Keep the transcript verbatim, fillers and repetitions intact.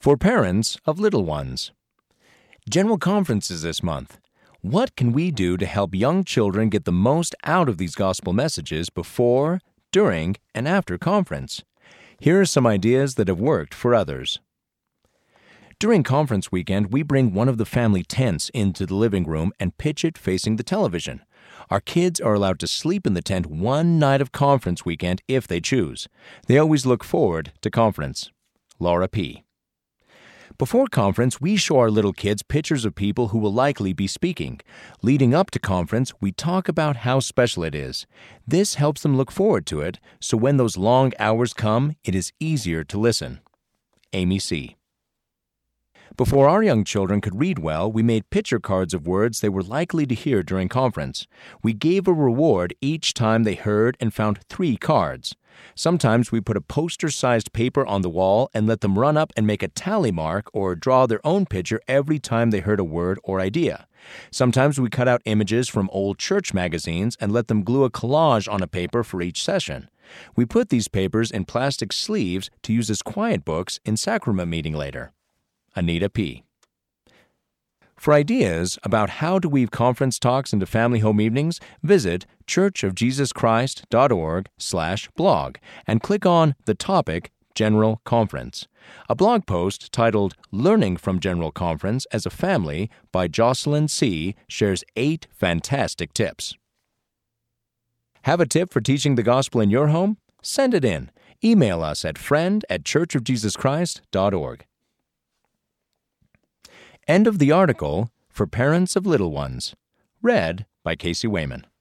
For parents of little ones. General conferences this month. What can we do to help young children get the most out of these gospel messages before, during, and after conference? Here are some ideas that have worked for others. During conference weekend, we bring one of the family tents into the living room and pitch it facing the television. Our kids are allowed to sleep in the tent one night of conference weekend if they choose. They always look forward to conference. Laura P. Before conference, we show our little kids pictures of people who will likely be speaking. Leading up to conference, we talk about how special it is. This helps them look forward to it, so when those long hours come, it is easier to listen. Amy C. Before our young children could read well, we made picture cards of words they were likely to hear during conference. We gave a reward each time they heard and found three cards. Sometimes we put a poster-sized paper on the wall and let them run up and make a tally mark or draw their own picture every time they heard a word or idea. Sometimes we cut out images from old church magazines and let them glue a collage on a paper for each session. We put these papers in plastic sleeves to use as quiet books in sacrament meeting later. Anita P. For ideas about how to weave conference talks into family home evenings, visit churchofjesuschrist.org slash blog and click on the topic General Conference. A blog post titled Learning from General Conference as a Family by Jocelyn C. shares eight fantastic tips. Have a tip for teaching the gospel in your home? Send it in. Email us at friend at churchofjesuschrist.org. End of the article for parents of little ones. Read by Casey Wayman.